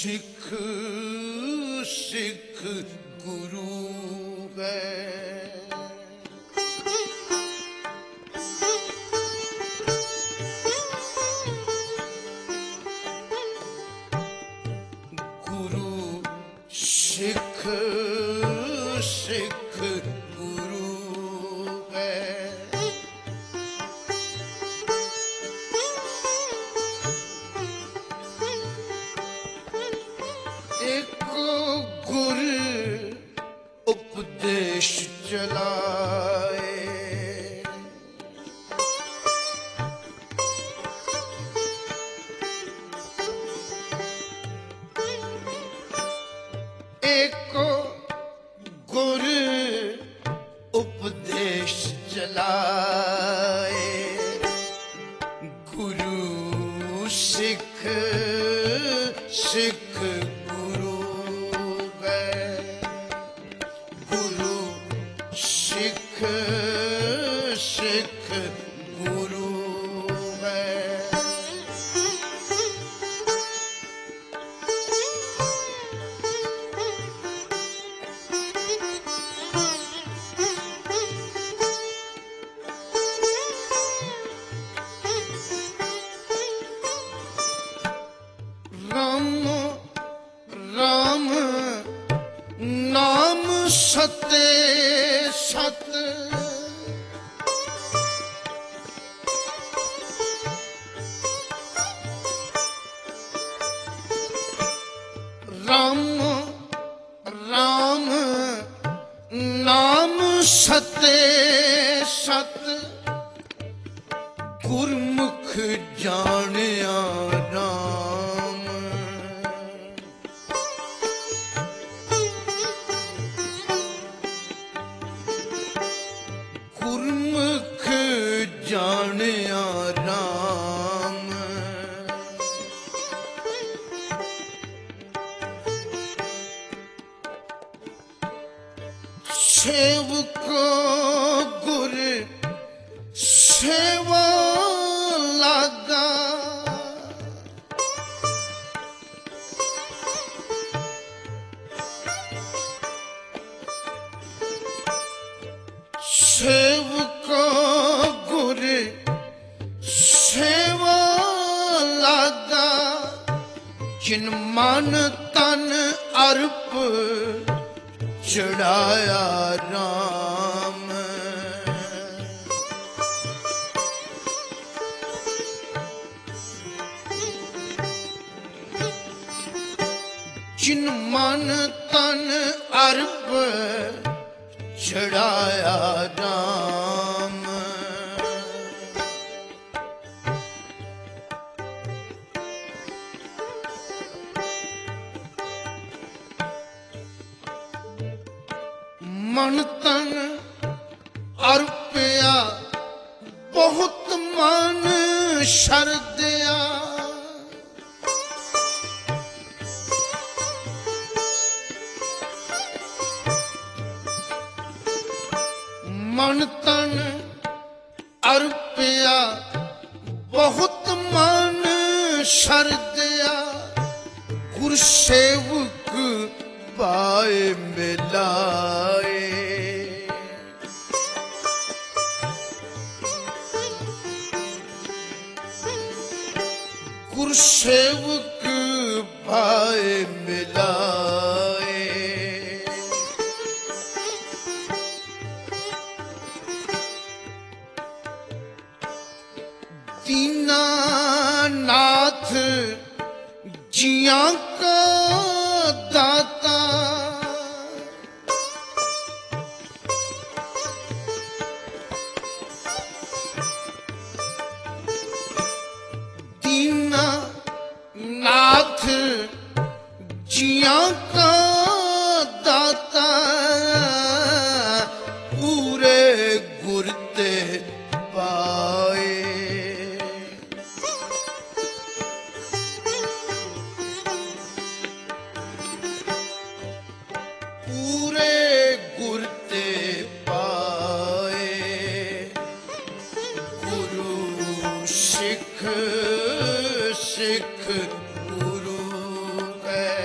सिख सिख गुरु है। गुरु सिख सिख गुरु है। एक गुर उपदेश चलाए, एक गुर उपदेश चलाए। गुरु सिख सिख गुरु है। गुरु सिख सिख गुरु है। राम राम नाम सते सत। राम राम नाम सते सत। गुरमुख जानिया राम। गुरमुख जानिया राम। सेवको गुर सेवा लागा। सेवको गुर सेवा लागा। जिन मन तन अर्प चढ़ाया राम। जिन मन तन अर्प चढ़ाया राम। मन तन अर्पया बहुत मन शरदया। मन तन अर्पया बहुत मन शरदया। गुर सेवक पाए मिलाए। गुर सेवक पाए मिलाए। दीनानाथ जिया का दाता। दीनानाथ जिया का दाता। पूरे गुरते पाए। पूरे गुरते पाए। गुरु सिख सिख गुरु है।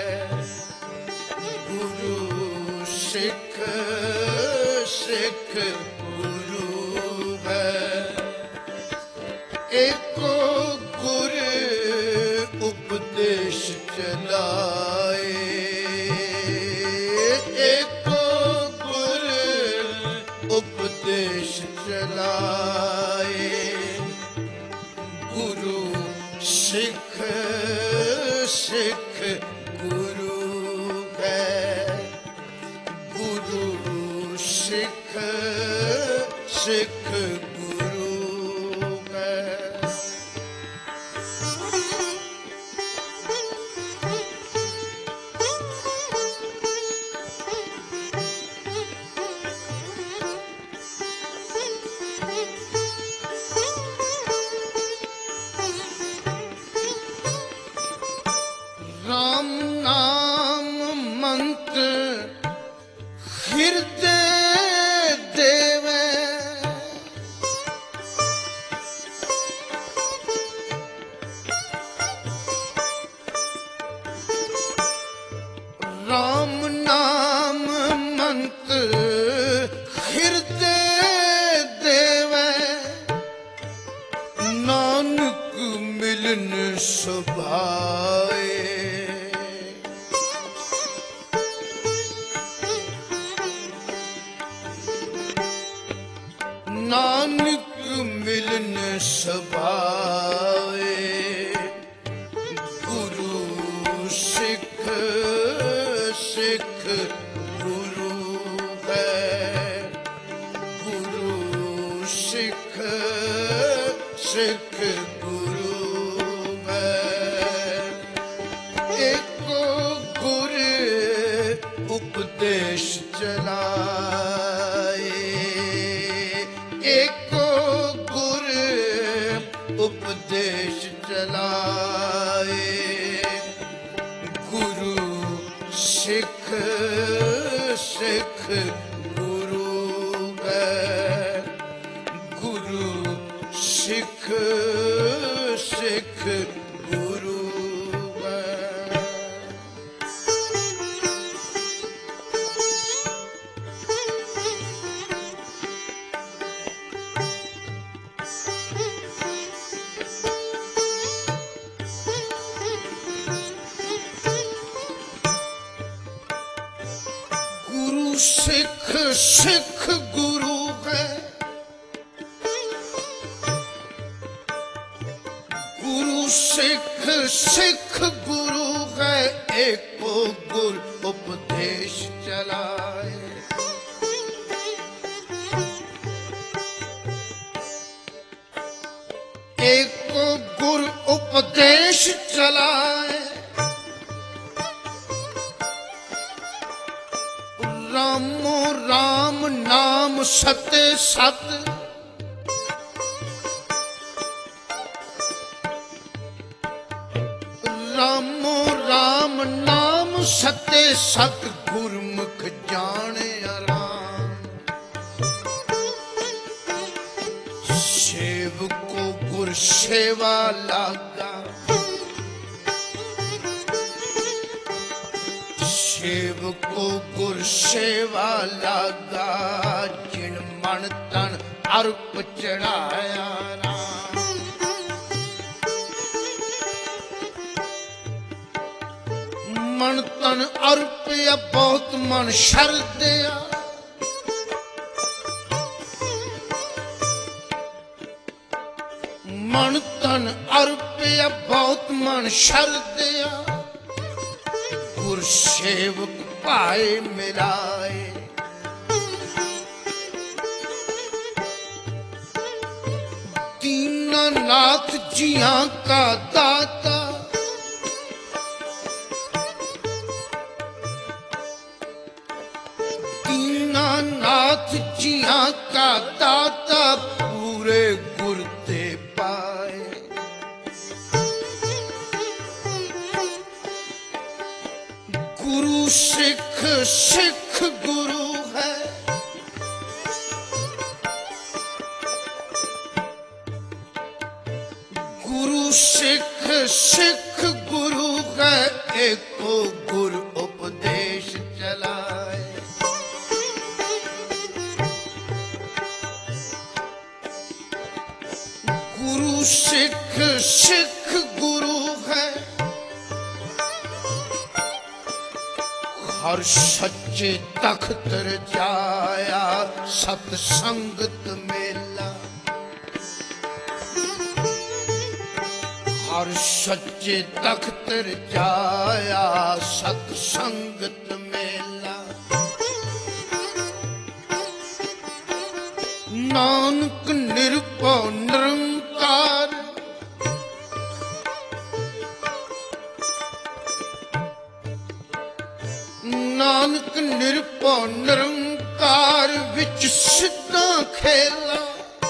गुरु है। एको गुर उपदेश चलाए, एको गुर उपदेश चलाए। गुरु सिख सिख गुरु है, गुरु सिख सिख गुरु है। राम नाम मंत्र हृदय देवे, राम नाम मंत्र हृदय देवे। नानक मिलन सुभाए, नानक मिलन सभाए। गुरु सिख सिख गुरु है, गुरु सिख सिख गुरु है। एको गुर उपदेश चलाए, एको गुर उपदेश चलाए। गुरु सिख सिख गुरु है, गुरु सिख सिख गुरु है। गुरु सिख सिख गुरु है, गुरु सिख सिख गुरु है। एको गुर उपदेश चलाए, एको गुर उपदेश चलाए। रामो राम नाम सते सत, रामो राम नाम सते सत। गुरमुख जाने आराम, सेव को गुर सेवा लागा। सेव को गुर सेवा लागा, जिन मन तन अर्प चढ़ाया राम। मन तन अर्पया बहुत मन शर दिया, मन तन अर्पया बहुत मन शर दिया। गुर सेवक पाए मिलाए, दीनानाथ जियां का दाता। दीनानाथ जियां का दाता, पूरे गुर ते पाए। गुरु सिख सिख गुरु है, गुरु सिख सिख गुरु है। एको गुर उपदेश चलाए, गुरु सिख सिख गुरु है, हर सच्चे तख्त जाया सतसंगत मेला। हर सच्चे तख्त जाया सतसंगत मेला। नानक निर्भव निरंकार, नानक निर्भव निरंकार विच सिद्धा खेला।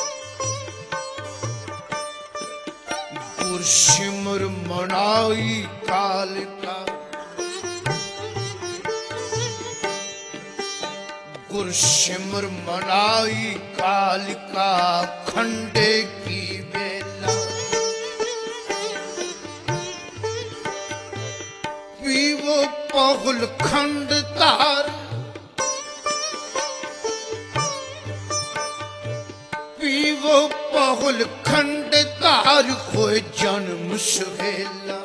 गुर सिमर मनाई काल का, गुर सिमर मनाई काल का खंडे की बेला। पीवो पहुल खंड तार, पीवो पहुल खंड तार खोए जन्म सवेला।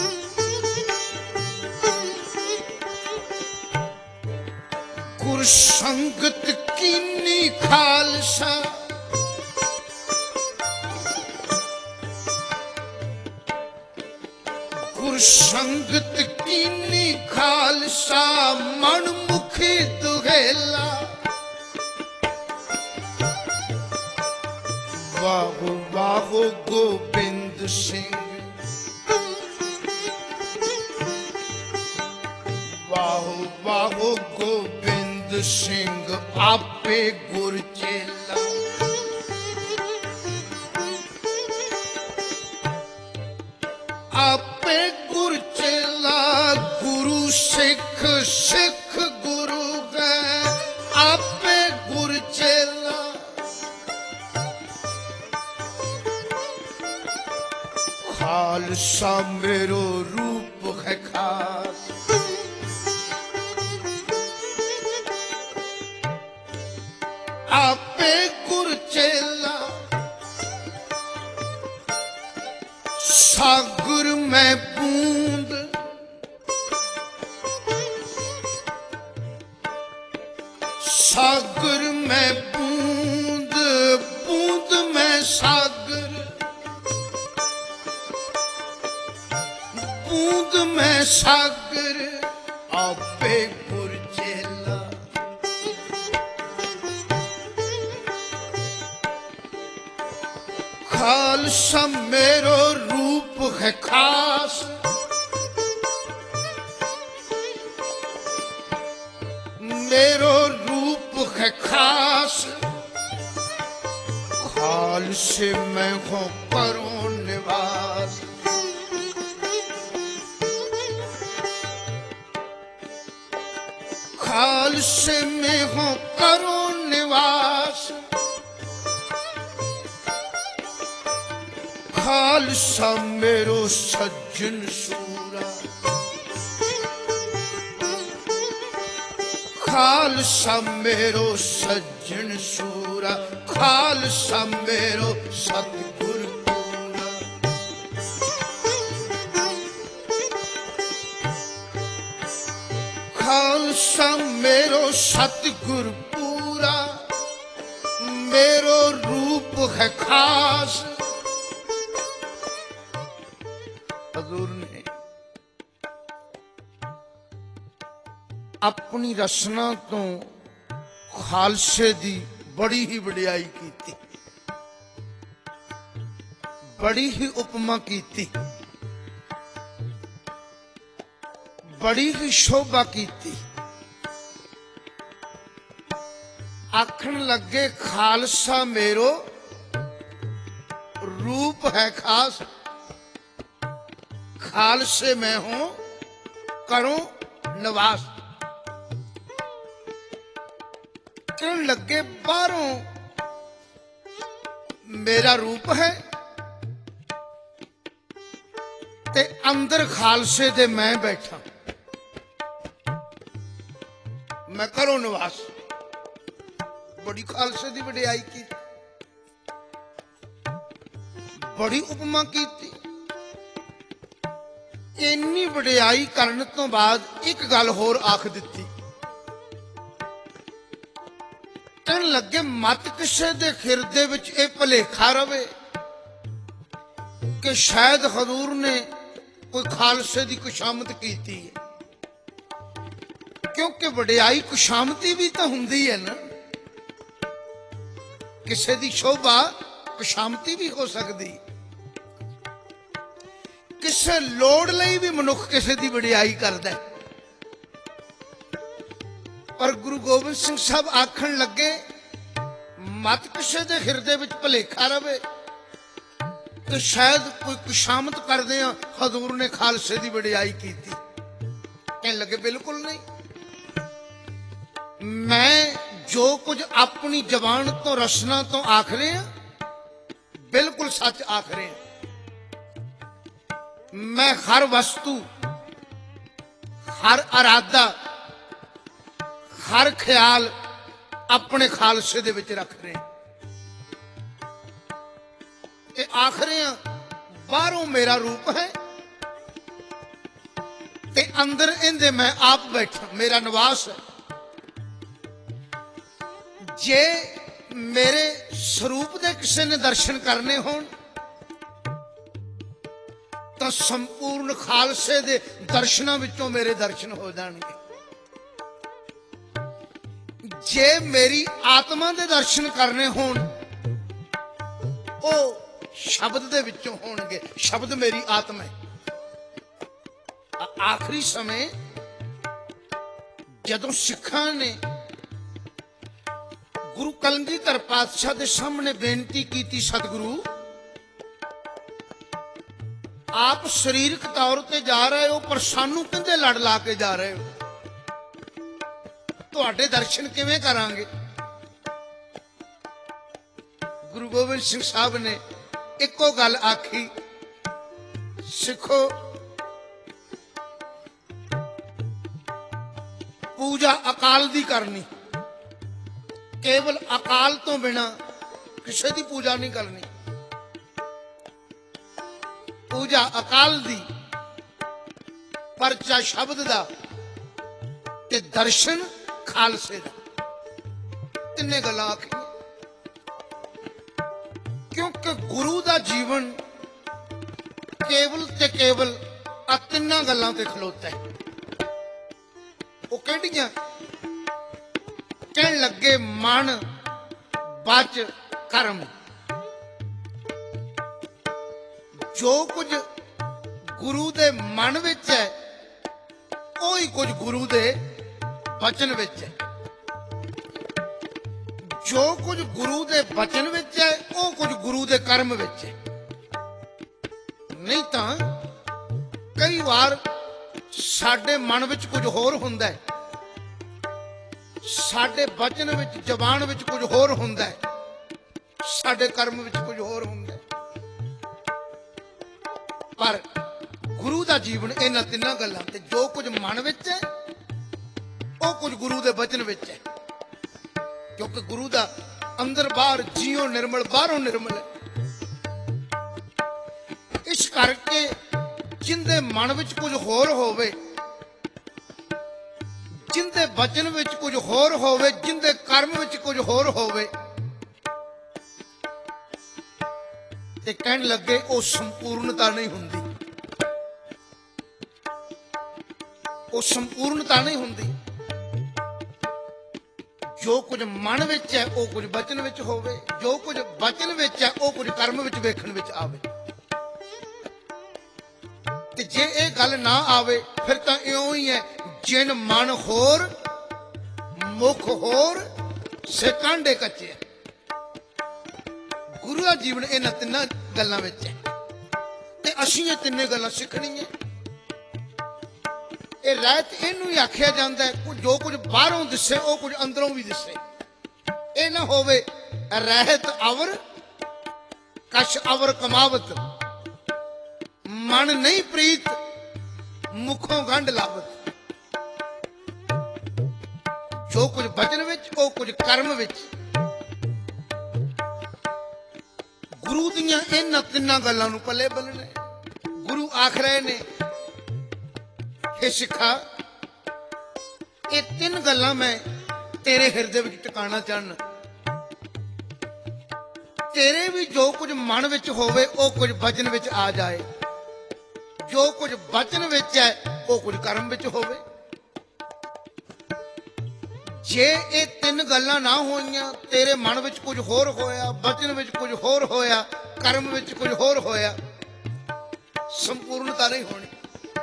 गुर संगत कीनी खालसा, गुर संगत कीनी खालसा मन मुखी दुहेला। वाहो वाहो गोबिंद सिंह, वाहो वाहो गोबिंद सिंह आपे गुर चेला। आपे गुर चेला, गुरु सिख सिख गुरु है, आपे गुर चेला। खालसा मेरो रूप है खास, आपे गुर चेला। सागर में बूंद, सागर में बूंद, बूंद में सागर, बूंद में सागर आपे गुर चेला। खालसा मेरो रूप है खास, मेरो रूप है खास। खालसे मैं हूँ करूँ निवास, खालसे में हूँ करूँ निवास। खालसा मेरो सज्जन सूरा, खालसा मेरो सज्जन सूरा। खालसा मेरो सतगुर पूरा, खालसा मेरो सतगुर पूरा। मेरो रूप है खास। हजूर ने अपनी रचना तो खालसे दी बड़ी ही वडियाई की, बड़ी ही उपमा की, बड़ी ही शोभा की। आखन लगे खालसा मेरो रूप है खास, खालसे मैं हूं करूं निवास। कहने लगे बाहरों मेरा रूप है ते अंदर खालसे दे मैं बैठा, मैं करो निवास। बड़ी खालसे दी वडियाई की। बड़ी उपमा की। इन्नी वडियाई करने तो बाद एक गल होर आख दी, कहन लगे मत किसे दे खिरदे विच ये भुलेखा रवे कि शायद हजूर ने कोई खालसे की खुशामद की है, क्योंकि वडियाई खुशामदी भी तो हुंदी है ना, किसी की शोभा खुशामदी भी हो सकती, किसी लोड़ लई भी मनुख किसी की वडियाई करदा। पर गुरु गोबिंद सिंह साहब आखन लगे मत किसी के हिरदे विच भुलेखा रवे कि शायद कोई खुशामद करदे हजूर ने खालसे की वडियाई की। कहने लगे बिल्कुल नहीं, मैं जो कुछ अपनी जबान तो रसना तो आख रहे हैं बिल्कुल सच आख रहे हैं। मैं हर वस्तु, हर अरादा, हर ख्याल अपने खालसे दे विच रख रहे हैं। ते आख रहे हैं बाहरों मेरा रूप है ते अंदर इंदे मैं आप बैठा, मेरा निवास है। जे मेरे स्वरूप दे किसी ने दर्शन करने होन तो संपूर्ण खालसे दे दर्शनां विचों मेरे दर्शन हो जाणगे। जे मेरी आत्मा दे दर्शन करने होन ओ शब्द दे विचों होणगे, शब्द मेरी आत्मा है। आखिरी समय जदों सिखां ने गुरु कलगीधर पातशाह दे सामने बेनती की, सतगुरु आप शरीरक तौर पर जा रहे हो पर सानू किंदे लड़ ला के जा रहे हो, तुहाडे दर्शन किवें करांगे। गुरु गोबिंद सिंह साहब ने एको गल आखी, सिखो पूजा अकाल दी करनी, केवल अकाल तो बिना किसी की पूजा नहीं करनी। पूजा अकाल दी, परचा शब्द दा ते दर्शन खालसे दा, तिन्ने गल्लां आखियां। क्योंकि गुरु दा जीवन केवल ते केवल आ तिन्नां गल्लां ते खलोता है। वो किहड़ियां? कहन लगे मन, बच, कर्म। जो कुछ गुरु दे मन विच है ओही कुछ गुरु दे बचन विच है, जो कुछ गुरु दे बचन विच है वो कुछ गुरु दे कर्म विच है। नहीं तां कई बार साडे मन विच कुछ होर हुंदा है, साडे बचन विच जबान विच कुछ होर हुंदा है, साडे कर्म विच कुछ होर हुंदा है। पर गुरु दा जीवन इन्हां तिन्नां गल्लां ते जो कुछ मन विच है वो कुछ गुरु दे बचन विच है। क्योंकि गुरु दा अंदर बाहर जीओ निर्मल, बाहरों निर्मल है। इस करके जिंदे मन विच कुछ होर होवे, जिंदे बचन विच कुछ होर होवे, जिंदे कर्म विच कुछ होर होवे, ते कहन लगे वो संपूर्णता नहीं हुंदी, वो संपूर्णता नहीं हुंदी। जो कुछ मन विच है वो कुछ बचन विच होवे, जो कुछ बचन विच है वो कुछ कर्म विच वेखण विच आवे। ते जे ये गल ना आवे फिर तां इउं ही है, जिन मन होर मुख होर से कांडे कच्चे। गुरु का जीवन इन्हां तिन्नां गल्लां विच है ते असीं ये तिन्ने गल्लां सिखणीआं। ये रहत इनू ही आख्या जाता है, जो कुछ बाहरों दिसे वो कुछ अंदरों भी दिसे। ये ना होवे रहत अवर कश अवर कमावत, मन नहीं प्रीत मुखों गंढ लावत। जो कुछ बचन विच वो कुछ कर्म विच। गुरु दियां इन्हां तिन्नां गल्लां नूं पल्ले बन्नणे। गुरु आख रहे ने, हे सिखा, ये तीन गल्लां मैं तेरे हिरदे विच टिकाणा चाहना। तेरे भी जो कुछ मन विच होवे वो कुछ वचन विच आ जाए, जो कुछ वचन विच है वो कुछ कर्म विच होवे। जे ये तीन गल्लां ना होईयां, तेरे मन विच कुछ होर होया, वचन विच कुछ होर होया, कर्म विच कुछ होर होया, संपूर्णता नहीं होनी।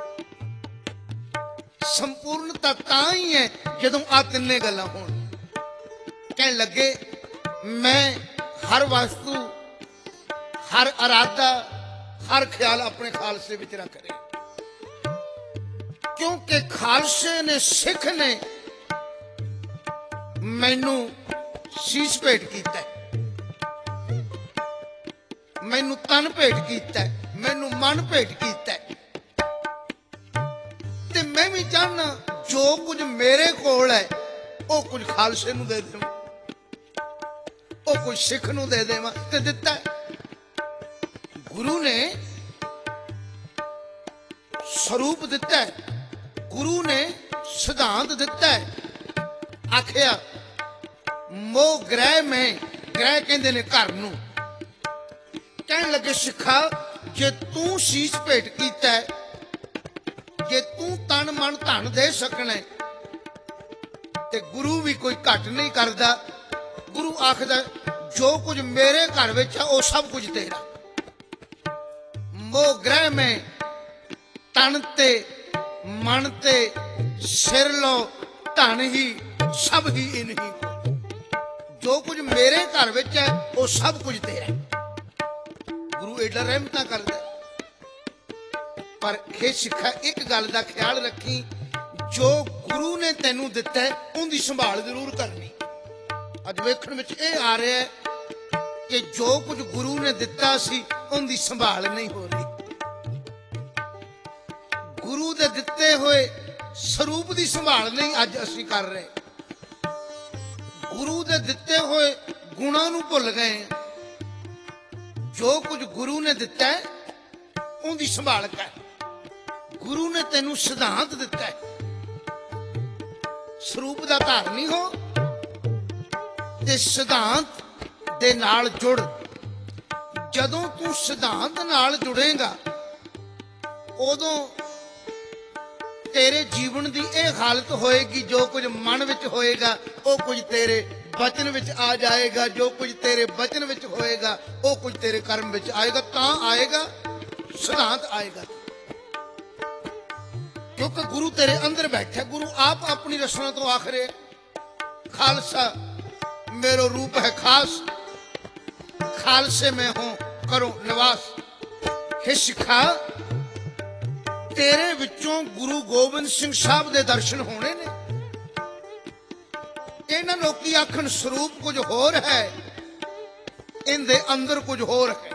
संपूर्णता तां ही है जदों आ तिन्ने गल्लां होण। कहण लगे, मैं हर वस्तु, हर इरादा, हर ख्याल अपने खालसे विच रख रहे, क्योंकि खालसे ने, सिख ने मैनू शीश भेंट कीता, मैनू तन भेंट कीता, मैनू मन भेंट कीता, ते मैं भी चाहना जो कुछ मेरे कोल है वो कुछ खालसे नू दे देवां, वो कुछ सिख नू दे देवां, ते दिता है। गुरु ने स्वरूप दिता है, गुरु ने सिद्धांत दिता है। आखिया मोह ग्रह में, ग्रह कहंदे ने घर नूं। कहण लगे, सिखा, जे तू शीश भेंट कीता है, जे तू तन मन धन दे सकना है, ते गुरु भी कोई घट नहीं करदा। गुरु आखदा, जो कुछ मेरे घर विच है वो सब कुछ तेरा। मोह ग्रह में तन ते मन ते सिर लो धन ही सब ही इन्हीं को, जो कुछ मेरे घर विच है वो सब कुछ तेरा। गुरु एडा रहमतां करदा। पर हे सिखा, एक गल दा ख्याल रखी, जो गुरु ने तैनू दिता है उनकी संभाल जरूर करनी। अज वेखण विच इह आ रहा है कि जो कुछ गुरु ने दिता सी उनकी संभाल नहीं हो रही। गुरु दे दिते हुए स्वरूप की संभाल नहीं अज असीं कर रहे। गुरु दे दिते हुए गुणां नूं भुल गए। जो कुछ गुरु ने दिता है उनकी संभाल कर। गुरु ने तैनू सिद्धांत दिता है, स्वरूप दा धारनी हो ते सिद्धांत दे नाल जुड़। जदों तू सिद्धांत नाल जुड़ेगा उदों तेरे जीवन की यह हालत होएगी, जो कुछ मन विच होएगा वो कुछ तेरे वचन विच आ जाएगा, जो कुछ तेरे वचन विच होएगा वो कुछ तेरे कर्म विच आएगा। तां आएगा सिद्धांत आएगा, क्योंकि गुरु तेरे अंदर बैठा। गुरु आप अपनी रचना तो आख रहे, खालसा मेरो रूप है खास, खालसे में हूं करो निवास। हे सिखा, तेरे विचों गुरु गोबिंद सिंह साहब दे दर्शन होने ने। इन्हां लोकी आखण स्वरूप कुछ होर है, इनदे अंदर कुछ होर है।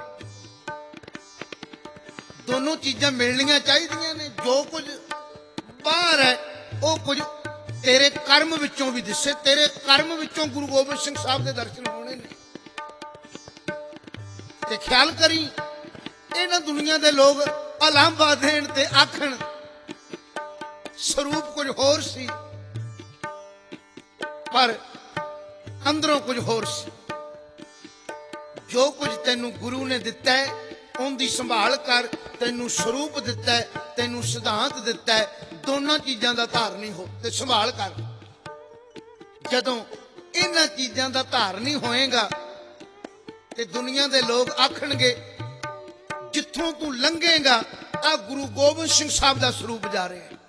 दोनों चीजां मिलनियां चाहिदियां ने। जो कुछ बाहर है वो कुछ तेरे कर्म विचों भी दिसे। तेरे कर्म विचों गुरु गोबिंद सिंह साहब दे दर्शन होने ने। ते ख्याल करी, इन्हां दुनिया दे लोग अलांबा देण ते आखण स्वरूप कुछ होर सी, पर अंदरों कुछ होर सी। जो कुछ तैनू गुरु ने दिता है उनकी संभाल कर। तैनू स्वरूप दिता है, तैनू सिद्धांत दिता है, दोनों चीज़ों का धारनी हो ते संभाल कर। जदों इन्हां चीज़ों का धारनी होएगा ते दुनिया दे लोग आखणगे, जिथों तू लंघेगा आ गुरु गोबिंद सिंह साहब का स्वरूप जा रहे हैं।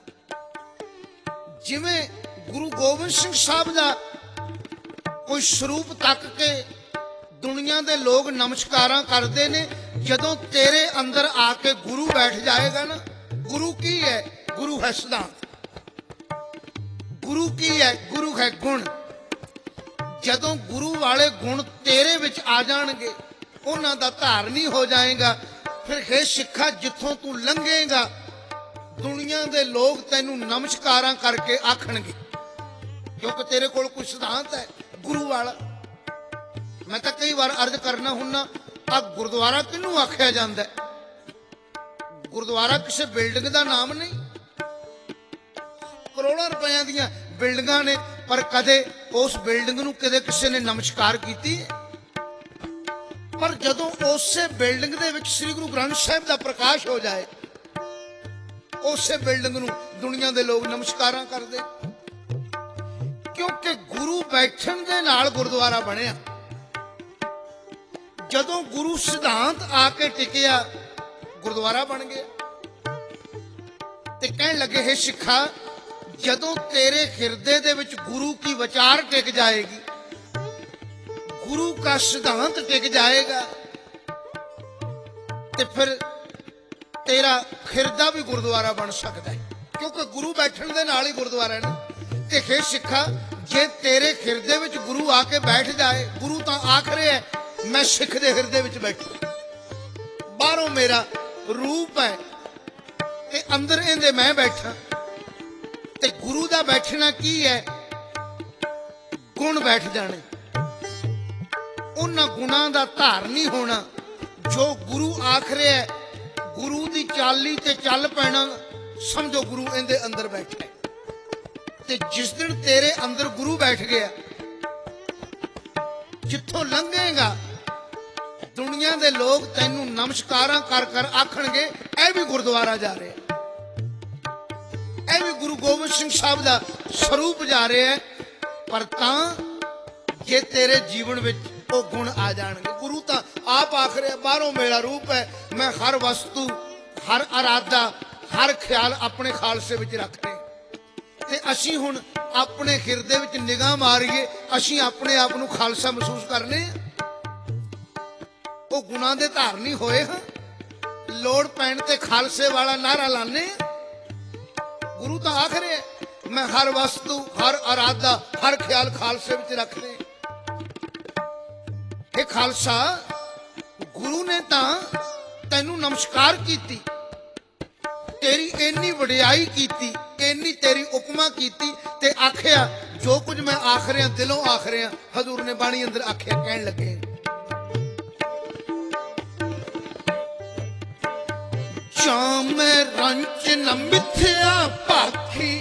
जिवें गुरु गोबिंद सिंह साहब का कोई स्वरूप तक के दुनिया दे लोग नमस्कारां करते ने, जदों तेरे अंदर आके गुरु बैठ जाएगा ना। गुरु की है? गुरु है सिद्धांत। गुरु की है? गुरु है गुण। जदों गुरु वाले गुण तेरे विच आ जाणगे, उन्हां दा धारनी हो जाएगा, फिर हे सिखा, जिथों तू लंघेगा दुनिया दे लोग तैनू नमस्कारां करके आखणगे, क्योंकि तेरे कोल कोई सिद्धांत है गुरु वाला। मैं तो कई बार अर्ज करना हुन्ना, ਆ ਗੁਰਦੁਆਰਾ ਕਿਹਨੂੰ ਆਖਿਆ ਜਾਂਦਾ? ਗੁਰਦੁਆਰਾ ਕਿਸੇ ਬਿਲਡਿੰਗ ਦਾ ਨਾਮ ਨਹੀਂ। ਕਰੋੜਾਂ ਰੁਪਈਆਂ ਦੀਆਂ ਬਿਲਡਿੰਗਾਂ ਨੇ, ਪਰ ਕਦੇ ਉਸ ਬਿਲਡਿੰਗ ਨੂੰ ਕਦੇ ਕਿਸੇ ਨੇ ਨਮਸਕਾਰ ਕੀਤੀ? ਪਰ ਜਦੋਂ ਉਸੇ ਬਿਲਡਿੰਗ ਦੇ ਵਿੱਚ ਸ੍ਰੀ ਗੁਰੂ ਗ੍ਰੰਥ ਸਾਹਿਬ ਦਾ ਪ੍ਰਕਾਸ਼ ਹੋ ਜਾਏ, ਉਸੇ ਬਿਲਡਿੰਗ ਨੂੰ ਦੁਨੀਆ ਦੇ ਲੋਕ ਨਮਸਕਾਰਾਂ ਕਰਦੇ, ਕਿਉਂਕਿ ਗੁਰੂ ਬੈਠਣ ਦੇ ਨਾਲ ਗੁਰਦੁਆਰਾ ਬਣਿਆ। ਜਦੋਂ ਗੁਰੂ ਸਿਧਾਂਤ ਆ ਕੇ ਟਿਕਿਆ, ਗੁਰਦੁਆਰਾ ਬਣ ਗਿਆ। ਤੇ ਕਹਿਣ ਲੱਗੇ, ਹੈ ਸਿੱਖਾ, ਜਦੋਂ ਤੇਰੇ ਹਿਰਦੇ ਦੇ ਵਿੱਚ ਗੁਰੂ ਕੀ ਵਿਚਾਰ ਟਿਕ ਜਾਏਗੀ, ਗੁਰੂ का सिद्धांत टिक जाएगा, तो फिर तेरा खिरदा भी गुरुद्वारा बन सकता है, क्योंकि गुरु बैठन दे नाल ही गुरुद्वारा है ना। ते हे सिखा, जे तेरे हिरदे विच गुरु आके बैठ जाए, गुरु तो आख रहे है मैं सिख दे हिरदे विच बैठा, बाहरों मेरा रूप है ते अंदर इहदे मैं बैठा। ते गुरु दा बैठना की है? गुण बैठ जाने, उन्हां गुणां दा धारनी होना। जो गुरु आख रहा है, गुरु दी चाली ते चल पैना, समझो गुरु इहदे अंदर बैठा है। ते जिस दिन तेरे अंदर गुरु बैठ गया, जिथों लंघेगा दुनिया दे लोग तैनू नमस्कारां कर कर आखणगे ऐ भी गुरुद्वारा जा रहे, ऐ भी गुरु गोबिंद सिंह साहब दा स्वरूप जा रहे है। पर तां जे तेरे जीवन विच वो गुण आ जाएंगे। गुरु तो आप आख रहे, बाहरों मेरा रूप है, मैं हर वस्तु, हर अराधा, हर ख्याल अपने खालसे विच रख रहे। ते असीं हुण अपने हिरदे विच निगाह मारीए, असीं अपने आप नूं खालसा महसूस करने, वो गुणां दे धारनी होए हां, लोड़ पैण ते खालसे वाला नारा लाने। गुरु तो आख रहे, मैं हर वस्तु, हर अराधा, हर ख्याल खालसे विच रख रहे। हे खालसा, गुरु ने तां तैनू नमस्कार कीती, तेरी इन्नी वडियाई कीती, इन्नी तेरी उपमा कीती, ते आखिया जो कुछ मैं आख रहा दिलों आख रहा। हजूर ने बाणी अंदर आखिया, कहन लगे, जाम रंच न मिथ्या पाखी,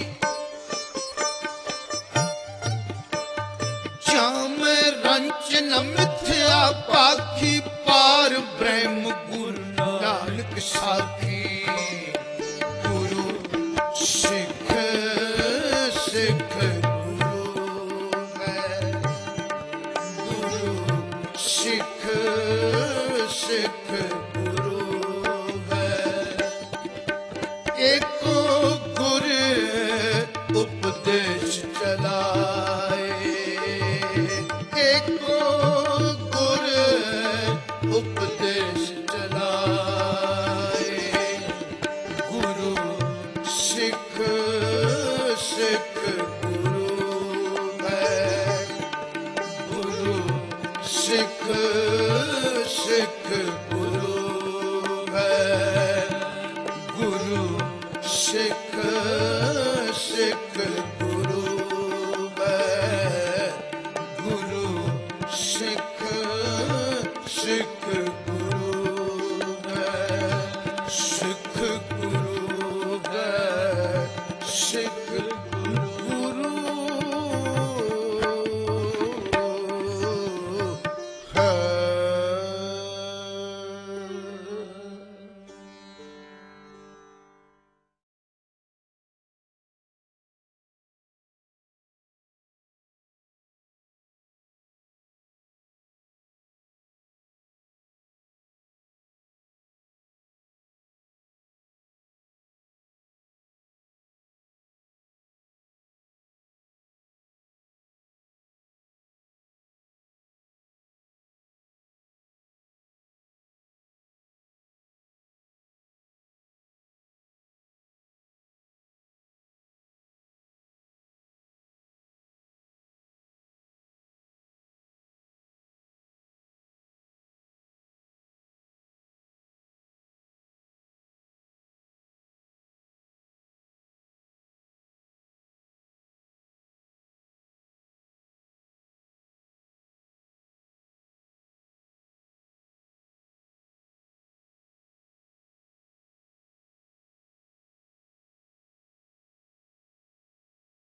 जाम रंच न मिथ्या पाखी, पार ब्रह्म गुरु नानक साखी। गुरु सिख सिख गुरु है, गुरु सिख सिख गुरु है। एको गुर उपदेश चलाए, एको गुर उपदेश चलाए।